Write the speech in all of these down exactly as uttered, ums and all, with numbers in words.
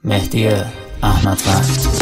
مهدی احمدوند.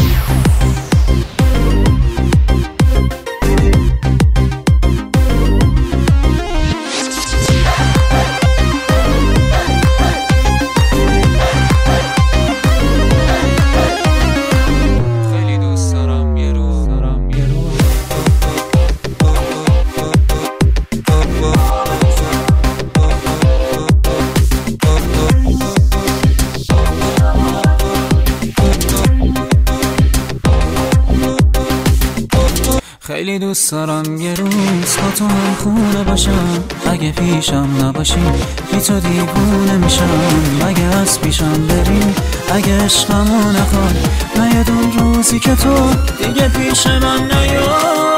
خیلی دوست دارم یه روز با تو هم خونه باشم، اگه پیشم نباشی بی تو دیوونه میشم. اگه از پیشم بری، اگه عشقمو نخوای، نیاد اون روزی که تو دیگه پیش من نیای.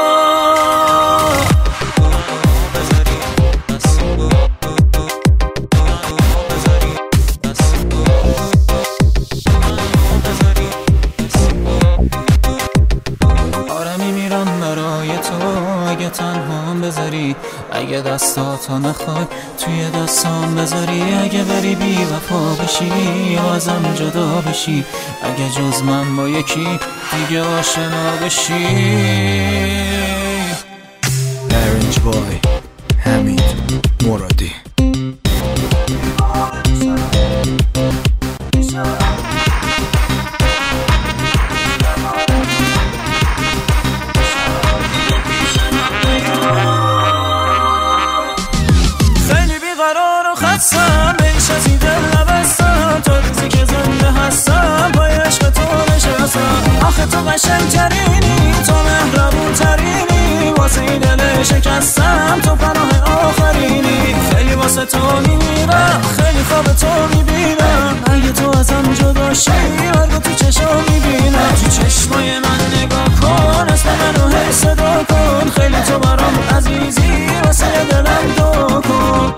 اگه تنها بذاری، اگه دستاتو نخوای توی دستام بذاری، اگه بری بی وفا بشی ازم جدا بشی، اگه جز من با یکی دیگه آشنا بشی. برنج بای حمید مرادی. بیش از این دل نبستم، تا روزی که زنده هستم با عشق تو نشستم. آخه تو قشنگ ترینی، تو مهربون ترینی، واسه این دل شکستم تو پناه آخرینی. خیلی واسه تو میمیرم، خیلی خواب تو میبینم، اگه تو ازم جدا شی مرگو تو چشم میبینم. تو چشمای من نگاه کن، اسم منو هی صدا کن، خیلی تو برام عزیزی، واسه دلم دو کن.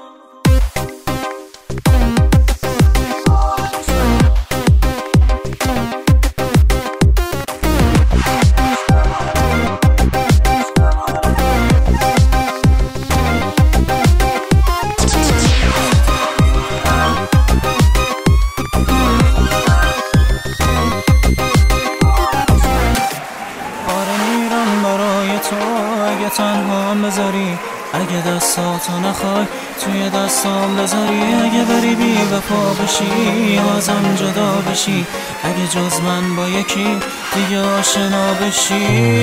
اگه تنها بذاری، اگه دستاتو نخوای توی دستام بذاری، اگه بری بی وفا بشی ازم جدا بشی، اگه جز من با یکی دیگه آشنا بشی.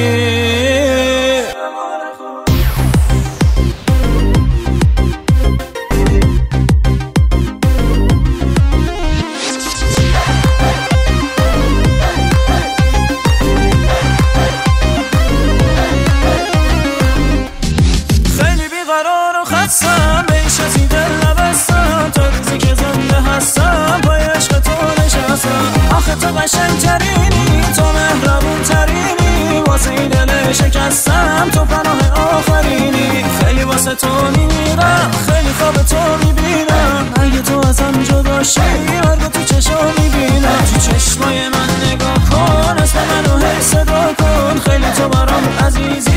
بیش از این دل نبستم، تا روزی که زنده هستم با عشق تو نشستم. آخه تو قشنگ ترینی، تو مهربون ترینی، واسه این دل شکستم تو پناه آخرینی. خیلی واسه تو میمیرم، خیلی خواب تو میبینم، اگه تو ازم جدا شی مرگو تو چشم میبینم. تو چشمای من نگاه کن، اسم منو هی صدا کن، خیلی تو برام عزیزی.